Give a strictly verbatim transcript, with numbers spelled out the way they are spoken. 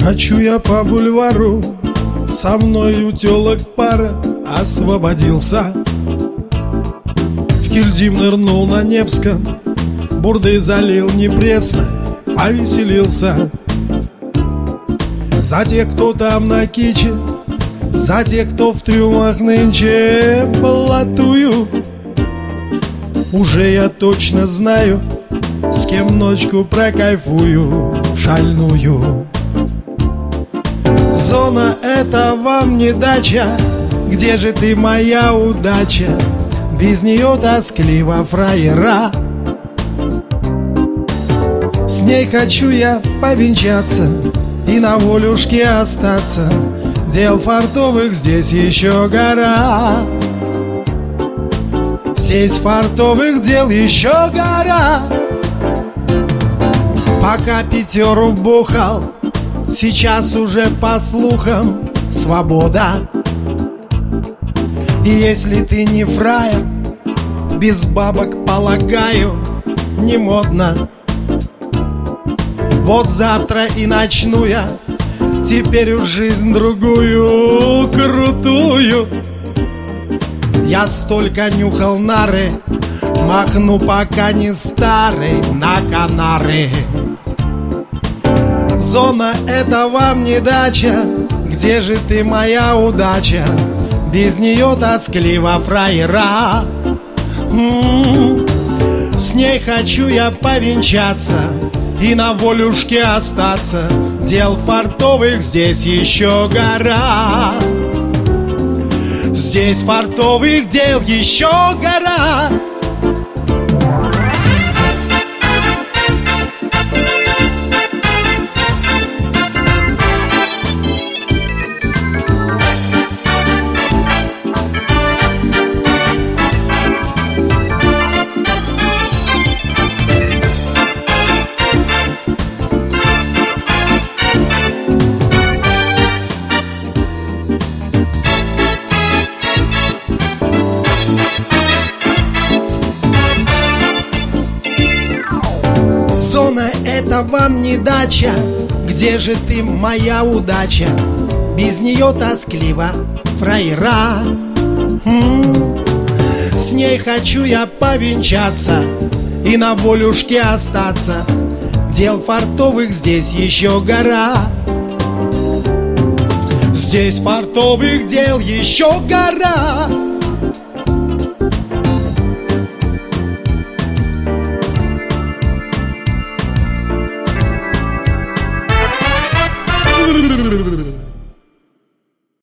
Скачу я по бульвару, со мной у тёлок пара. Освободился, в Кильдим нырнул на Невском, бурды залил непресно, повеселился. За тех, кто там на киче, за тех, кто в трюмах нынче блатую. Уже я точно знаю, с кем ночку прокайфую шальную. Зона — это вам не дача, где же ты, моя удача? Без нее тоскливо, фраера. С ней хочу я повенчаться и на волюшке остаться. Дел фартовых здесь еще гора. Здесь фартовых дел еще гора. Пока пятеру бухал, сейчас уже по слухам свобода. И если ты не фраер, без бабок, полагаю, не модно. Вот завтра и начну я теперь уж жизнь другую, крутую. Я столько нюхал нары, махну пока не старый на Канары. Зона — это вам не дача, где же ты, моя удача? Без нее тоскливо, фраера. М-м-м. С ней хочу я повенчаться и на волюшке остаться. Дел фартовых здесь еще гора. Здесь фартовых дел еще гора. Зона — это вам не дача, где же ты, моя удача? Без нее тоскливо, фраера. М-м-м. С ней хочу я повенчаться и на волюшке остаться. Дел фартовых здесь еще гора. Здесь фартовых дел еще гора. Р-р-р-р-р-р.